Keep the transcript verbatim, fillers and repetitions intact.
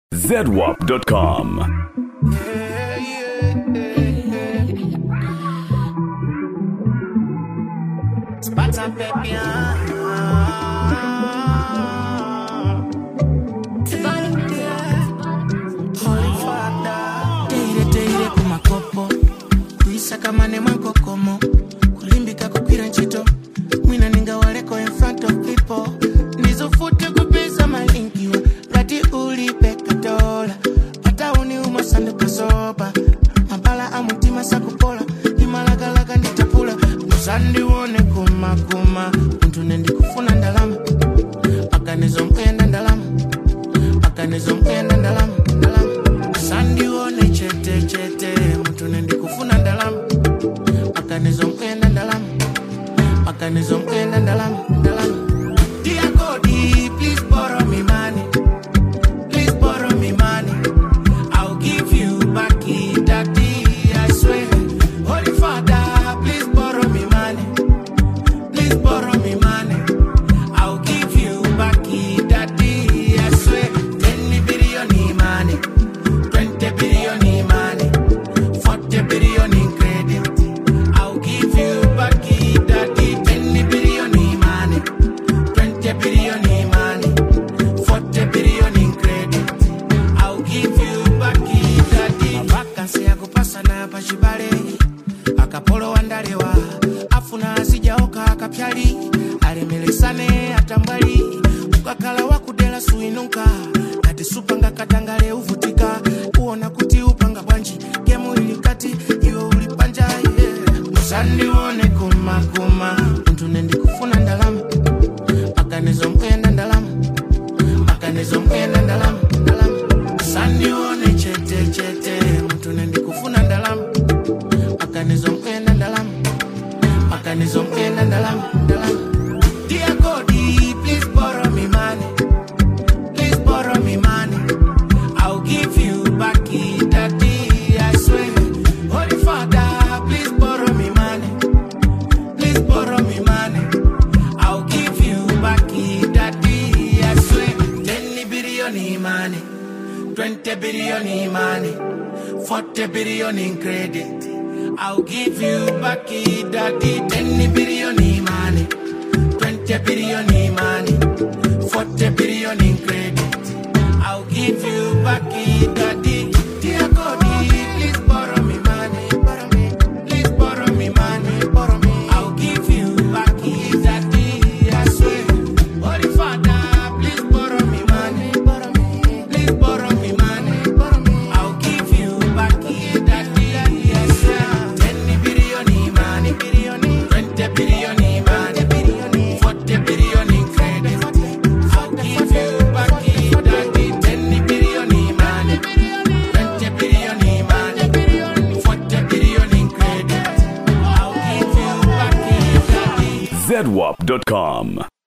Z W A P dot com. Kamane manko komo kulimbika kukwira nchito mwina ninga waleko in front of people nizofute kupisa malinkiwa ngati ulipe katola pata uni umasando kasopa mabala amutima sakupola imalagalaka nditapula musandi wone kuma kuma mtu nendi kufuna ndalama akanizo mpenda ndalama akanizo mpenda ndalama ndalama musandi wone chete chete mtu nendi kufuna ndalama akanizo mpenda ndalama akanizo mpenda ndalama ndalama Dear God, please borrow me money please borrow me money I'll give you back it daddy I swear Holy Father please borrow me money please borrow me money I'll give you back it daddy I swear ten billion money twenty billion money forty billion in credit I'll give you back it daddy ten billion money twenty billion money forty billion in credit I'll give you back it daddy vacancy ya kupasa na pachibale akapolo wandalewa afuna asijaoka akapyali alimelesane atambali ukakala wakudela suinuka kati supanga katangale uvutika uona kuti upanga bwanji kemu ilikati iwe ulipanja yeah. Musandi wone kuma kuma mtu nendi kufuna ndalama akanizo mpenda ndalama akanizo mpenda ndalama ndalama Musandi wone chete chete mtu nendi kufuna ndalama akanizo mpenda ndalama akanizo mpenda ndalama ndalama Dear God, please borrow me money please borrow me money I'll give you back it daddy I swear Holy Father please borrow me money please borrow me money I'll give you back it daddy I swear ten billion money twenty billion money forty billion in credit I'll give you back it daddy ten billion money twenty billion money forty billion in credit I'll give you back it daddy Dear God please borrow me money borrow me please borrow me money borrow me I'll give you back it daddy I swear Holy Father please borrow me money borrow me please borrow me money borrow me I'll give you back it daddy I swear ten billion money twenty billion money forty billion in credit I'll give you back it daddy ten billion money twenty billion money forty billion in credit I'll give you back it daddy Z W A P dot com.